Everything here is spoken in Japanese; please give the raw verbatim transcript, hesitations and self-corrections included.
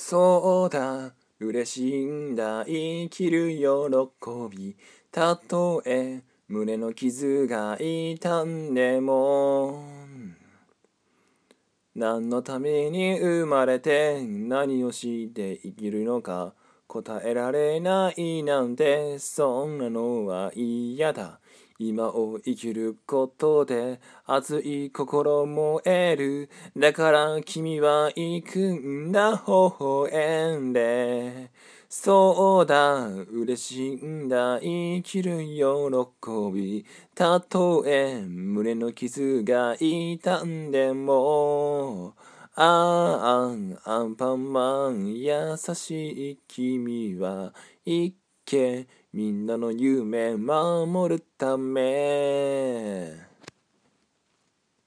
そうだ、嬉しいんだ、生きる喜び。たとえ胸の傷が痛んでも、何のために生まれて何をして生きるのか答えられないなんて、そんなのは嫌だ。今を生きることで熱い心燃える。だから君は行くんだ、微笑んで。そうだ、嬉しいんだ、生きる喜び。たとえ胸の傷が痛んでも、ああ、アンパンマン優しい君は行け、みんなの夢守るため。